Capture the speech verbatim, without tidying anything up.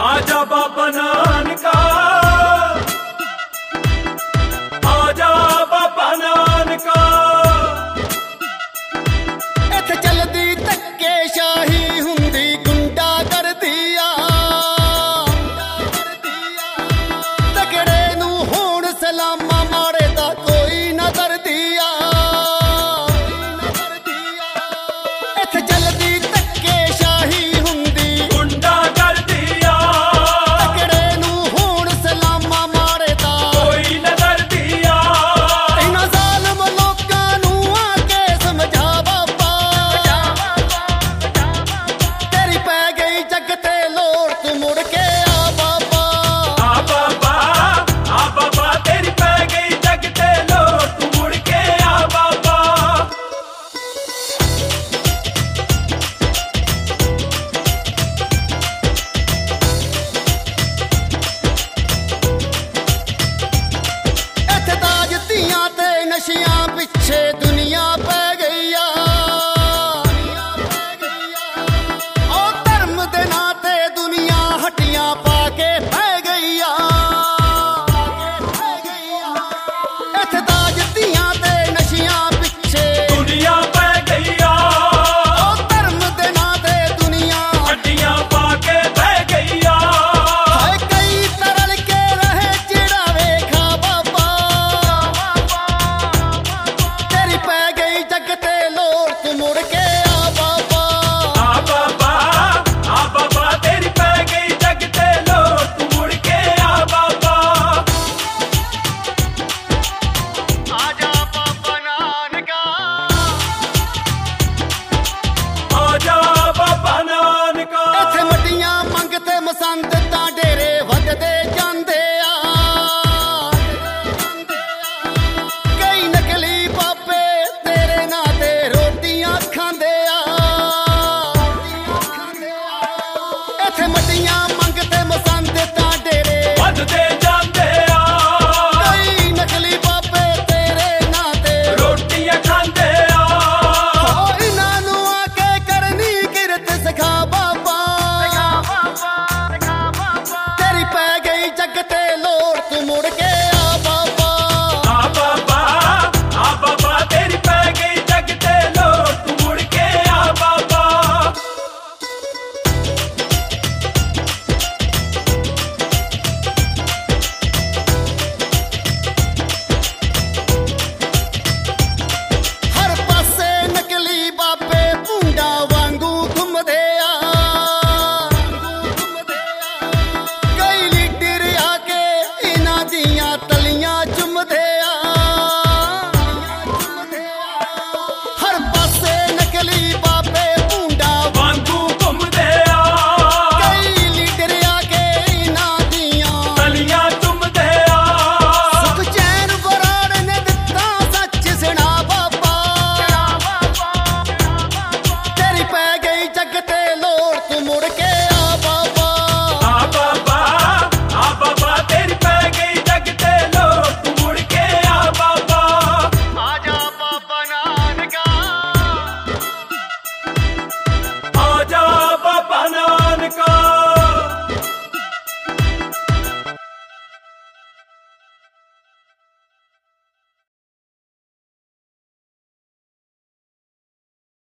आजा बाबा नानका, आजा बाबा नानका। इत्थे चलदी धक्के शाही हुंदी गुंडा कर दिया, तगड़े नू होण सलामा माड़े दा कोई ना कर दिया। इत्थे चलदी धक्के शाही हुंदी गुंडा कर दिया, तगड़े नू होण सलामा माड़े दा कोई न कर दिया। इन्हां ज़ालिम लोकां नू आके समझा बाबा, तेरी पै गई जग ते लोड़ तू मुड़ के आ बाबा। आ बाबा, आ बाबा तेरी पै गई जग ते लोड़ तू मुड़ के आ बाबा। इत्थे दाज धीआं ते नशियां पिछे दुनिया पै गई आ। ओ धर्म दे नां ते दुनिया हट्टियां पा के पै गई आ। इत्थे दाज धीआं ते नशियां पिछे दुनिया पै गई आ, ओ धर्म दे नां ते दुनिया हड्डियां पा के बह गई आ। हाय कई तरल के रहे चिड़ा वेखा बाबा, तेरी पै गई जग ते लोड़ तू मुड़